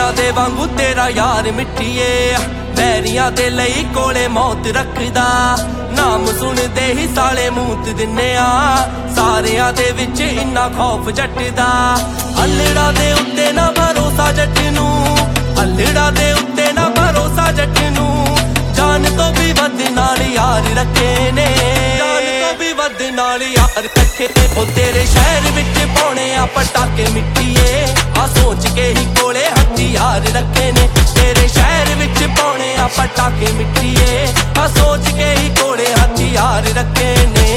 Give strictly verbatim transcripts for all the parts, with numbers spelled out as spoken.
अलिड़ा दे वांगू तेरा यार मिट्ठीए बैरियां दे लई कोले मौत रखदा नाम सुनदे ही साले मूत दिन्ने आ सारियां दे विच इन्ना खौफ जट दा अलिड़ा दे उत्ते ना भरोसा जट नूं अलिड़ा दे उत्ते ना भरोसा जट नूं जान तो भी वध नाल यार रखे ने जान तो भी वध नाल यार रखे ओ तेरे शहर विच पाउणे आ पटाके मिट्ठीए आ सोच के ही कोले हथियार रखे ने तेरे शहर विच पाउणे आ पटाके मिट्ठीए आ सोच के ही कोले हथियार रखे ने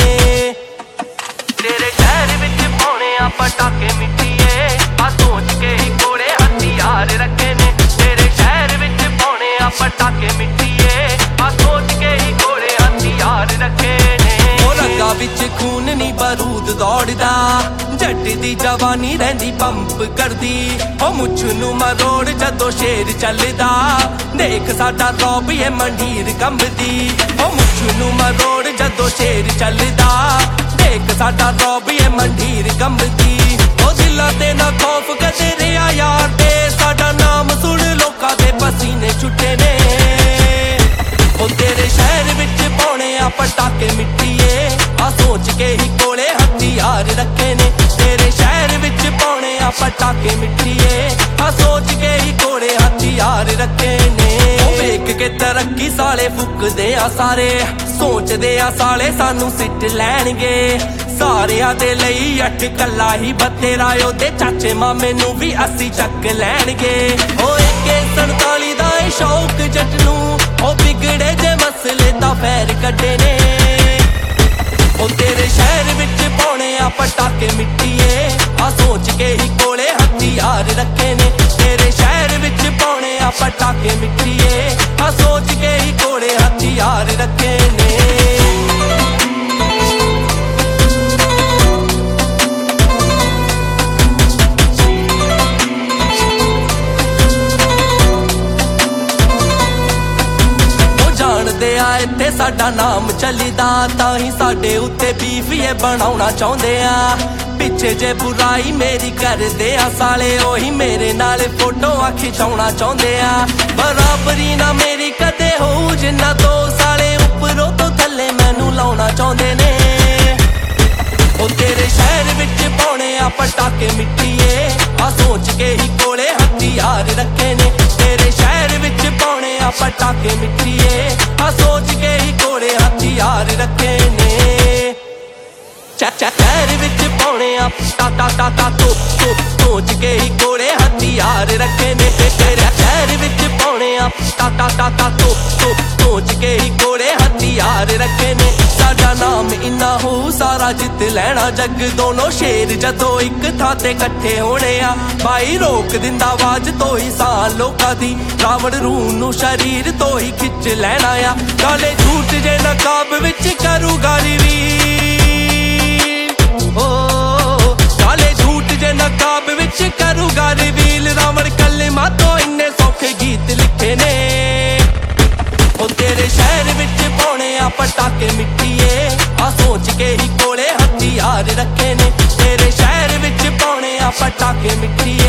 तेरे शहर विच पाउणे आ पटाके मिट्ठीए आ सोच के ही कोले हथियार रखे ने तेरे शहर विच पाउणे आ पटाके मिट्ठीए आ सोच के ही कोले हथियार रखे ने ओ रंगा विच खून नी बारूद दौड़दा जट दी जवानी रहिंदी पंप करदी ओ मुछ नूं मरोड़ जदों शेर चलदा देख साडा रौब ये मंडीर कंबदी ओ मुछ नूं मरोड़ जदों शेर चलदा देख साडा रौब ये मंडीर कंबदी ओ दिलां ते ना खौफ कदे रिहा यार दे साडा नाम सुन लोकां दे पसीने छुट्टे ने ओ तेरे शहर विच पाउणे आ पटाके मिट्ठीए आ सोच के ही कोले हथियार रखे ने तेरे शहर विच पाउणे आ पटाके मिट्ठीए आ सोच के ही कोले हथियार रखे ने वेख के तरक्की साले फुकदे आ सारे सोचदे आ साले सानू सिट लैणगे सारियां दे लई अठ कल्ला ही बतेरा ओदे चाचे मामे नू भी असी चक लैणगे ओ इक्के सनताली दा शौक जट नू ओ बिगड़े जे मसले दा फैर कड्डे ने ओ तेरे शहर विच पाउणे आ पटाके मिट्ठीए आ सोच के ही कोले हथियार रखे ने तेरे शहर विच पाउणे आ पटाके मिट्ठीए आ सोच के ही कोले हथियार रखे ने इत्थे साडा नाम चलीदा तां ही साडे उत्ते बीफ ये बनाउणा चाहुंदे आ पिछे जे बुराई मेरी करदे आ साले ओही मेरे नाल फोटो खिचाउणा चाहुंदे आ बराबरी ना मेरी कदे होऊ जिन्ना दो साले उपरों तो थल्ले मैनू लाउणा चाहुंदे ने ओ तेरे शहर विच पाउणे आ पटाके मिट्ठीए आ सोच के ही कोले हथियार रखे ने तेरे शहर विच पाउणे आ पटाके मिट्ठीए आ सोच के ही कोले हथियार रखे ने शहर विच पाउणे आ टा टा टा तो सोच के ही कोले हथियार रखे ने तेरे शहर विच पाउणे आ टा टा टा तो सोच के ही कोले हथियार रखे ने साडा नाम इन्ना हो सारा जित लैना जग दोनों शेर जदों एक थां ते कट्ठे होने आ भाई रोक दिंदा आवाज तो ही सां लोकां दी रावण रूह नूं शरीर तो ही खिच लैना आ काले झूठ जे नकाब विच करूगा रिवील ओ काले झूठ जे नकाब विच करूगा रिवील रावण कलमा तो इन्ने सौखे गीत लिखे ने ओ तेरे शहर विच पाउणे आ पटाके मिट्ठीए आ सोच के ही कोले हथियार रखे ने तेरे शहर विच पाउणे आ पटाके मिट्ठी